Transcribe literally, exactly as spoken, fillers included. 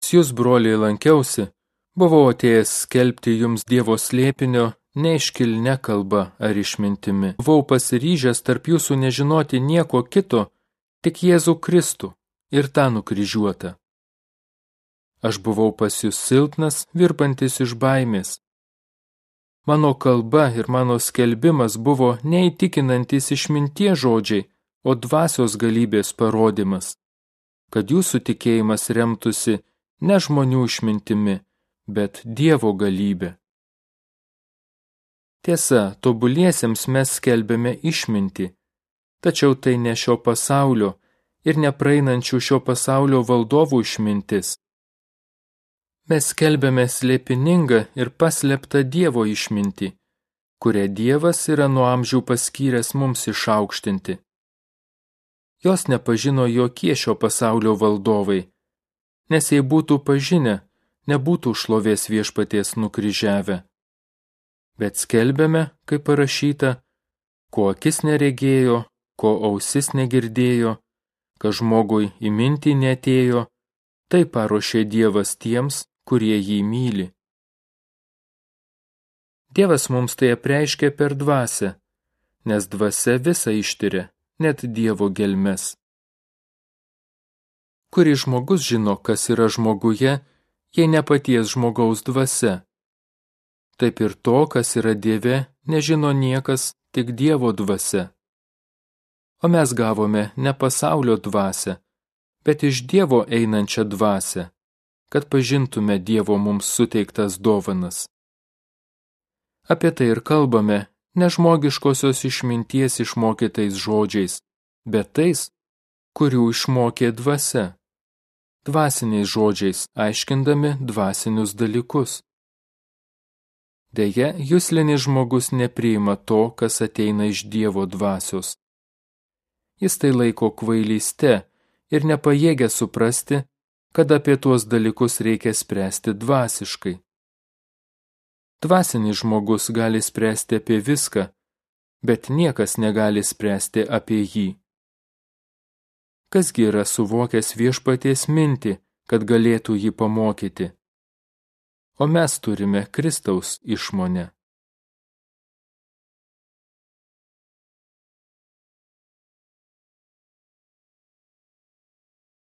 jūs, broliai, lankiausi, buvau atėjęs skelbti jums Dievo slėpinio, ne iškilne kalba ar išmintimi. Buvau pasiryžęs tarp jūsų nežinoti nieko kito, tik Jėzų Kristų ir tą nukryžiuotą. Aš buvau pas jūs silpnas, virpantis iš baimės. Mano kalba ir mano skelbimas buvo neįtikinantis išminties žodžiai, o dvasios galybės parodymas, kad jūsų tikėjimas remtųsi ne žmonių išmintimi, bet Dievo galybė. Tiesa, tobuliesiems mes skelbėme išmintį, tačiau tai ne šio pasaulio ir nepraeinančių šio pasaulio valdovų išmintis. Mes skelbėme slėpiningą ir paslėptą Dievo išmintį, kurią Dievas yra nuo amžių paskyręs mums išaukštinti. Jos nepažino jokie šio pasaulio valdovai, nes jei būtų pažinę, nebūtų šlovės viešpaties nukryžiavę. Bet skelbėme, kaip parašyta, ko akis neregėjo, ko ausis negirdėjo, kad žmogui į mintį neatėjo, tai paruošė Dievas tiems, kurie jį myli. Dievas mums tai apreiškė per dvasią, nes dvasia visą ištiria, net Dievo gelmes. Kuri žmogus žino, kas yra žmoguje, jei ne paties žmogaus dvasia. Taip ir to, kas yra Dieve, nežino niekas, tik Dievo dvasia. O mes gavome ne pasaulio dvasią, bet iš Dievo einančią dvasią, kad pažintume Dievo mums suteiktas dovanas. Apie tai ir kalbame, ne žmogiškosios išminties išmokytais žodžiais, bet tais, kurių išmokė dvasia, dvasiniais žodžiais aiškindami dvasinius dalykus. Deja, juslinis žmogus nepriima to, kas ateina iš Dievo dvasios. Jis tai laiko kvailyste ir nepajėgia suprasti, kad apie tuos dalykus reikia spręsti dvasiškai. Dvasinis žmogus gali spręsti apie viską, bet niekas negali spręsti apie jį. Kasgi yra suvokęs viešpaties mintį, kad galėtų jį pamokyti? O mes turime Kristaus išmonę.